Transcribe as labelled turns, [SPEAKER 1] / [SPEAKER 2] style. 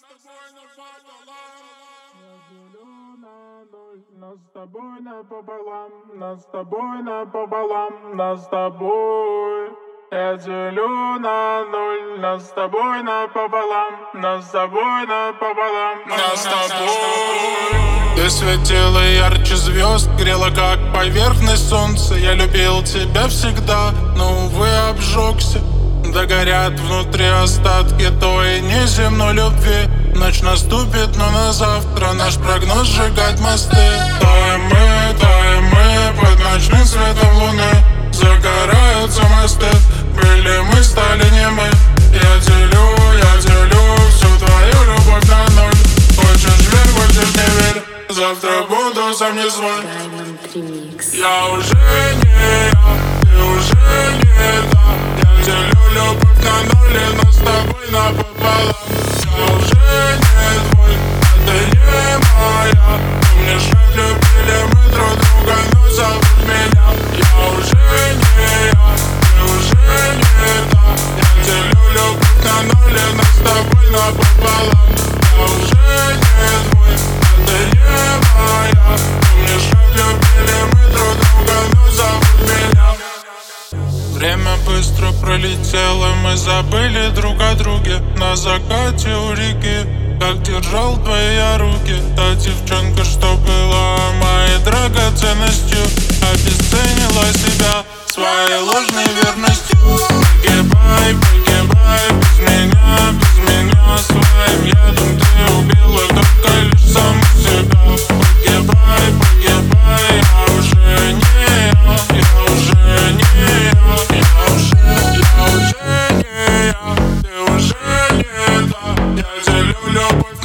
[SPEAKER 1] Нас с тобой напополам, нас с тобой напополам, нас с тобой. Я делю на ноль, нас с тобой напополам, нас с тобой напополам, нас с тобой. Ты светила ярче звезд, грела как поверхность солнца. Я любил тебя всегда, но, увы, обжегся. Да горят внутри остатки той неземной любви. Ночь наступит, но на завтра наш прогноз сжигать мосты. Таем мы под ночным светом луны. Загораются мосты, были мы, стали не мы. Я делю всю твою любовь на ноль. Хочешь верь, хочешь не верь, завтра буду сам не свой. Я уже не я, ты уже не та. Я делю любовь на ноль, и нас с тобой напополам. Я уже не твой, а ты не моя. Помнишь, как любили мы друг друга, но забудь меня. Я уже не я, ты уже не та. Я делю любовь на ноль, и нас с тобой напополам. Я уже не твой, а ты не моя. Помнишь, как любили мы друг друга, но забудь меня. Время быстро пролетело, мы забыли друг о друге. На закате у реки, как держал твои руки. Та девчонка, что была моей драгоценностью, обесценила себя своей ложной верностью. Погибай, погибай, без меня своим ядом ты убила только лишь саму себя. Погибай, погибай, я уже не я уже не я. Я уже не я, ты уже не та. Я делю любовь